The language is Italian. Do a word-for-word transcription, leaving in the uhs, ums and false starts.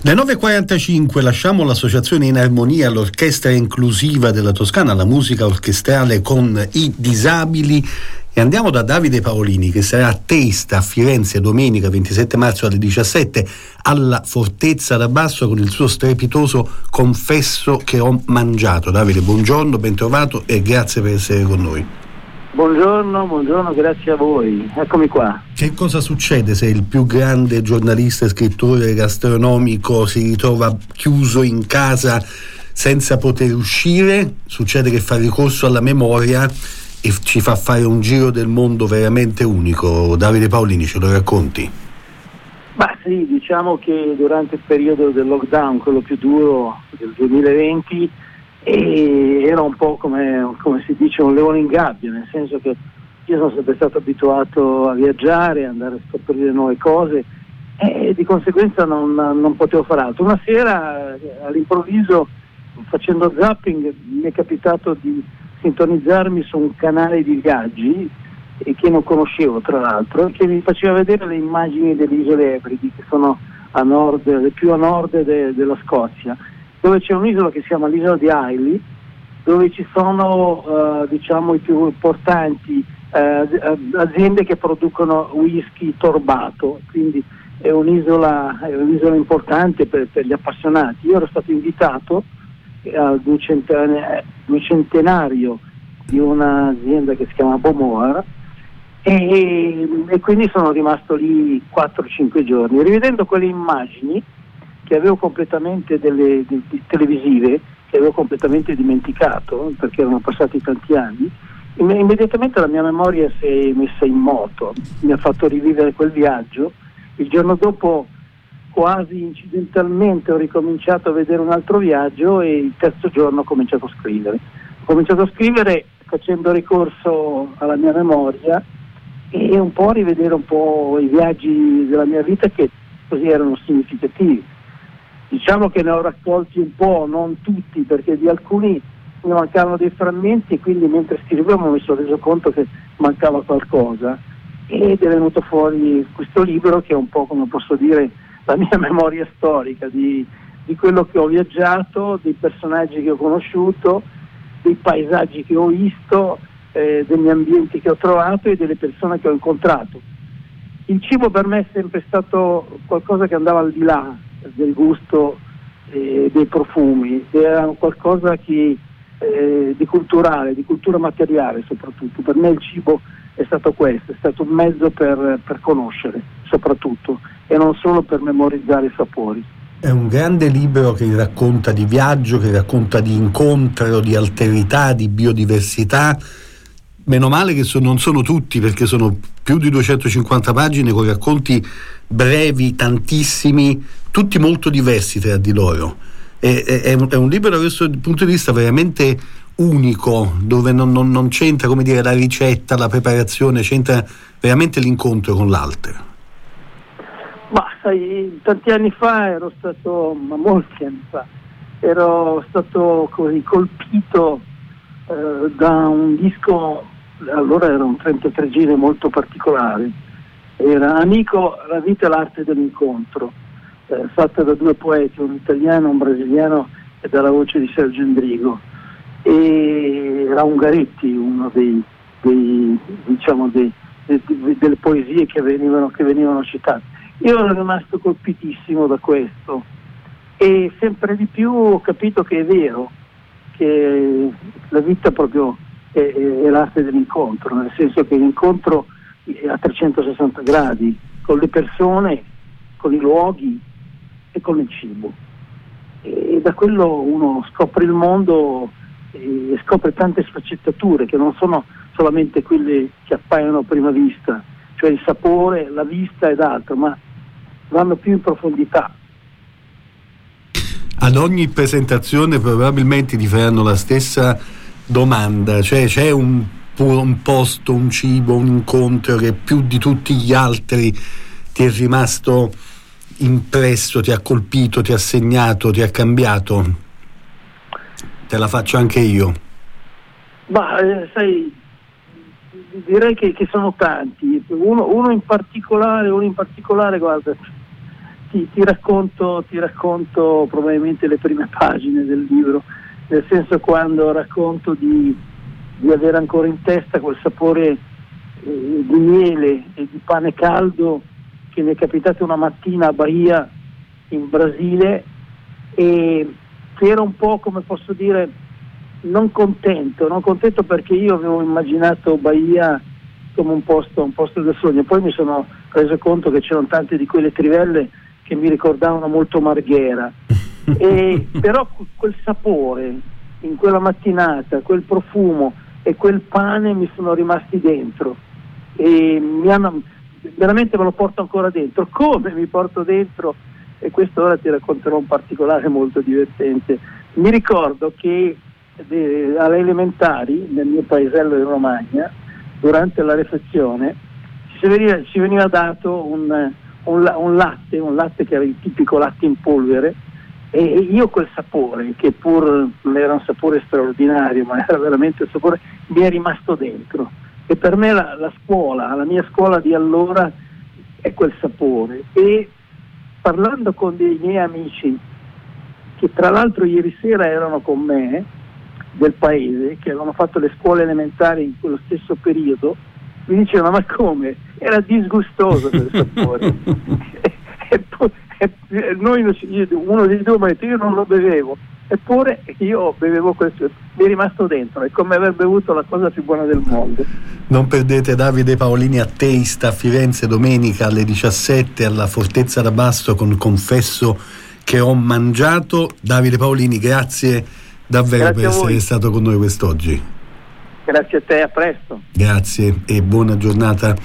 Le nove e quarantacinque lasciamo l'associazione In Armonia, l'orchestra inclusiva della Toscana, la musica orchestrale con i disabili, e andiamo da Davide Paolini, che sarà a Testa a Firenze domenica ventisette marzo alle diciassette alla Fortezza da Basso con il suo strepitoso Confesso che ho mangiato. Davide, buongiorno, ben trovato e grazie per essere con noi. Buongiorno, buongiorno, grazie a voi. Eccomi qua. Che cosa succede se il più grande giornalista e scrittore gastronomico si ritrova chiuso in casa senza poter uscire? Succede che fa ricorso alla memoria e ci fa fare un giro del mondo veramente unico. Davide Paolini, ce lo racconti? Beh sì, diciamo che durante il periodo del lockdown, quello più duro del duemilaventi, e era un po' come, come si dice un leone in gabbia, nel senso che io sono sempre stato abituato a viaggiare, andare a scoprire nuove cose e di conseguenza non, non potevo fare altro. Una sera all'improvviso, facendo zapping, mi è capitato di sintonizzarmi su un canale di viaggi e che non conoscevo tra l'altro, che mi faceva vedere le immagini delle isole Ebridi, che sono a nord, le più a nord de, della Scozia, dove c'è un'isola che si chiama l'isola di Ailey, dove ci sono uh, diciamo i più importanti uh, aziende che producono whisky torbato, quindi è un'isola, è un'isola importante per, per gli appassionati. Io ero stato invitato al duecentenario di un'azienda che si chiama Bowmore e, e quindi sono rimasto lì quattro cinque giorni, rivedendo quelle immagini che avevo completamente delle, de, de, televisive, che avevo completamente dimenticato perché erano passati tanti anni. Immediatamente la mia memoria si è messa in moto, mi ha fatto rivivere quel viaggio. Il giorno dopo, quasi incidentalmente, ho ricominciato a vedere un altro viaggio e il terzo giorno ho cominciato a scrivere. Ho cominciato a scrivere facendo ricorso alla mia memoria e un po' a rivedere un po' i viaggi della mia vita che così erano significativi. Diciamo che ne ho raccolti un po', non tutti, perché di alcuni mi mancavano dei frammenti e quindi mentre scrivevo mi sono reso conto che mancava qualcosa ed è venuto fuori questo libro che è un po', come posso dire, la mia memoria storica di, di quello che ho viaggiato, dei personaggi che ho conosciuto, dei paesaggi che ho visto, eh, degli ambienti che ho trovato e delle persone che ho incontrato. Il cibo per me è sempre stato qualcosa che andava al di là del gusto e dei profumi, era qualcosa che, eh, di culturale, di cultura materiale soprattutto. Per me il cibo è stato questo, è stato un mezzo per, per conoscere soprattutto e non solo per memorizzare i sapori. È un grande libro che racconta di viaggio, che racconta di incontro, di alterità, di biodiversità. Meno male che so, non sono tutti, perché sono più di duecentocinquanta pagine con racconti brevi, tantissimi, tutti molto diversi tra di loro. È, è, è un libro da questo punto di vista veramente unico, dove non, non, non c'entra, come dire, la ricetta, la preparazione, c'entra veramente l'incontro con l'altro. Ma sai, tanti anni fa ero stato, ma molti anni fa, ero stato così colpito eh, da un disco, allora era un trentatré giri molto particolare, era Amico, la vita e l'arte dell'incontro, eh, fatta da due poeti, un italiano e un brasiliano, e dalla voce di Sergio Endrigo, e era Ungaretti, uno dei, dei diciamo dei, dei, delle poesie che venivano, che venivano citate. Io ero rimasto colpitissimo da questo e sempre di più ho capito che è vero che la vita proprio è, è l'arte dell'incontro, nel senso che l'incontro è a trecentosessanta gradi con le persone, con i luoghi e con il cibo, e da quello uno scopre il mondo e scopre tante sfaccettature che non sono solamente quelle che appaiono a prima vista, cioè il sapore, la vista ed altro, ma vanno più in profondità. Ad ogni presentazione probabilmente ti faranno la stessa domanda, cioè c'è un, un posto, un cibo, un incontro che più di tutti gli altri ti è rimasto impresso, ti ha colpito, ti ha segnato, ti ha cambiato? Te la faccio anche io. Ma eh, sai, direi che, che sono tanti. Uno, uno in particolare, uno in particolare, guarda, ti, ti racconto ti racconto probabilmente le prime pagine del libro, nel senso, quando racconto di, di avere ancora in testa quel sapore eh, di miele e di pane caldo che mi è capitato una mattina a Bahia in Brasile, e che era un po', come posso dire, non contento, non contento perché io avevo immaginato Bahia come un posto, un posto del sogno. Poi mi sono reso conto che c'erano tante di quelle trivelle che mi ricordavano molto Marghera, e però quel sapore in quella mattinata, quel profumo e quel pane mi sono rimasti dentro, e mi hanno veramente, me lo porto ancora dentro. Come mi porto dentro? E questo ora ti racconterò un particolare molto divertente. Mi ricordo che eh, alle elementari nel mio paesello in Romagna, durante la refezione ci veniva, ci veniva dato un, un, un latte, un latte che era il tipico latte in polvere, e io quel sapore, che pur non era un sapore straordinario, ma era veramente un sapore, mi è rimasto dentro. E per me la, la scuola, la mia scuola di allora è quel sapore. E parlando con dei miei amici, che tra l'altro ieri sera erano con me, del paese, che avevano fatto le scuole elementari in quello stesso periodo, mi dicevano: ma come? Era disgustoso quel sapore. e, e poi, e, noi, uno dei due mi ha detto: io non lo bevevo, eppure io bevevo questo, mi è rimasto dentro, è come aver bevuto la cosa più buona del mondo. Non perdete Davide Paolini a Taste a Firenze domenica alle diciassette alla Fortezza d'Abasto con Confesso che ho mangiato. Davide Paolini, grazie davvero grazie per essere stato con noi quest'oggi. Grazie a te, a presto. Grazie e buona giornata